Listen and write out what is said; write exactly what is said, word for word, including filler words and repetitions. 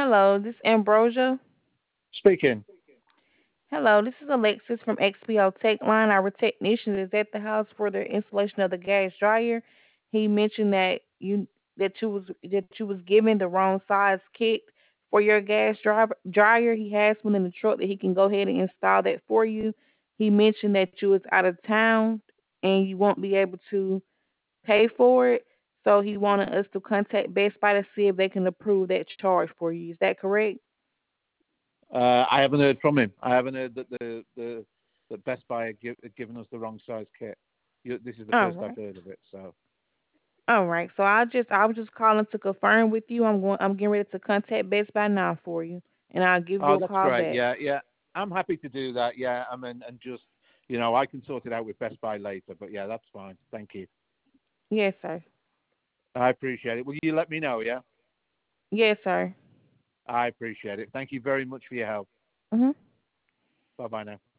Hello, this is Ambrosia. Speaking. Hello, this is Alexis from X P O Tech Line. Our technician is at the house for the installation of the gas dryer. He mentioned that you that you was that you was given the wrong size kit for your gas dry, dryer. He has one in the truck that he can go ahead and install that for you. He mentioned that you was out of town and you won't be able to pay for it. So he wanted us to contact Best Buy to see if they can approve that charge for you. Is that correct? Uh, I haven't heard from him. I haven't heard that the the that Best Buy had, give, had given us the wrong size kit. You, this is the All first I've right. heard of it. So All right. So I just I was just calling to confirm with you. I'm going I'm getting ready to contact Best Buy now for you, and I'll give you oh, a that's call great. back. Yeah, yeah. I'm happy to do that. Yeah, I mean, and just you know, I can sort it out with Best Buy later. But yeah, that's fine. Thank you. Yes, sir. I appreciate it. Will you let me know? Yeah, Yes, sir. I appreciate it. Thank you very much for your help. Mhm. Bye bye now.